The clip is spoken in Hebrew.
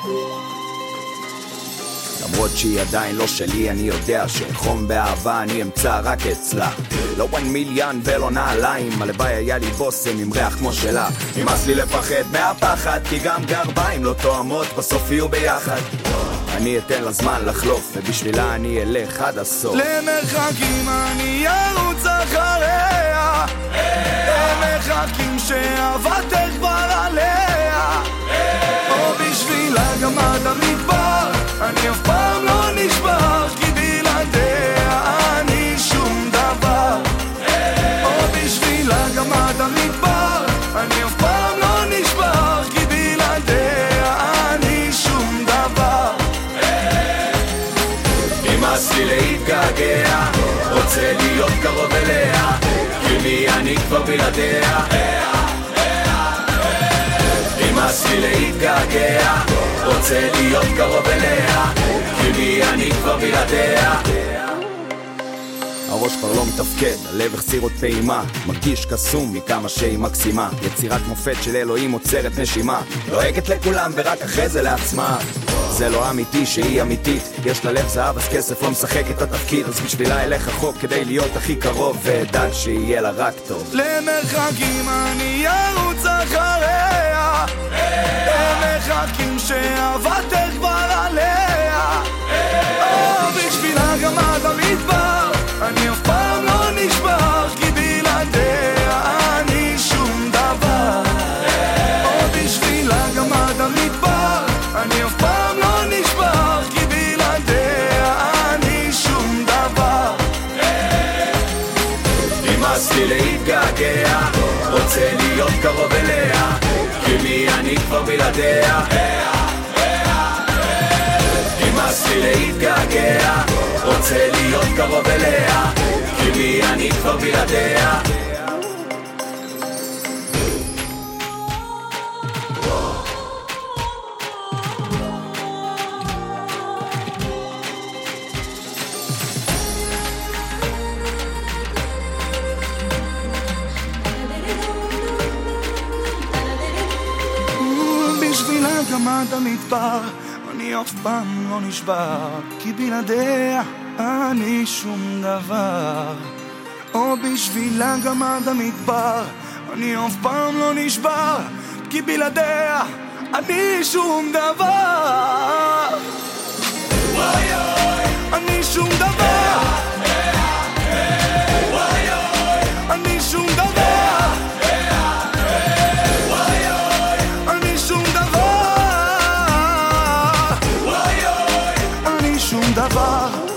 למרות שהיא עדיין לא שלי, אני יודע שחום באהבה אני אמצא רק אצלה. לא 1 מיליון ולא נעליים, הלוואי היה לי בוסם עם ריח כמו שלה. נמאס לי לפחד מהפחד, כי גם גרביים לא תואמות, בסוף יהיו ביחד. אני אתן לה זמן לחלוף, ובשבילה אני אלך עד הסוף. למרחקים אני ארוץ אחריה, למרחקים שאהבתך כבר עליה, או בשבילה גם עד המדבר, אני אף פעם לא נשבר, כי בלעדיה אני שום דבר. או בשבילה גם עד המדבר, אני אף פעם לא נשבר, כי בלעדיה אני שום דבר. נמאס לי להתגעגע, רוצה להיות קרוב אליה, כי מי אני כבר בלעדיה. נמאס לי להתגעגע, רוצה להיות קרוב אליה, כי מי אני כבר בלעדיה. הראש כבר לא מתפקד, הלב החסיר עוד פעימה, מרגיש קסום מכמה שהיא מקסימה, יצירת מופת של אלוהים עוצרת נשימה, לועגת לכולם ורק אחרי זה לעצמה. זה לא אמיתי שהיא אמיתית, יש לה לב זהב אז כסף לא משחק את התפקיד, אז בשבילה אלך רחוק כדי להיות הכי קרוב, ואדאג שיהיה לה רק טוב. למרחקים אני ארוץ אחריה, למרחקים שאהבתך כבר עליה, או בשבילה גם עד המדבר, אני אף פעם לא נשבר, כי בלעדיה אני שום דבר. או בשבילה גם עד המדבר, אני אף פעם לא נשבר, כי בלעדיה אני שום דבר. נמאס לי להתגעגע, רוצה להיות קרוב אליה, כי מי אני כבר בלעדיה. נמאס לי להתגעגע, רוצה להיות קרוב אליה, כי מי אני כבר בלעדיה. בשבילה גם עד המדבר, אני אף פעם לא נשבר, כי בלעדיה אני שום דבר. או בשבילה גם עד המדבר, אני אף פעם לא נשבר, כי בלעדיה אני שום דבר. אני שום דבר, אני שום דבר, אני שום דבר, אני שום דבר.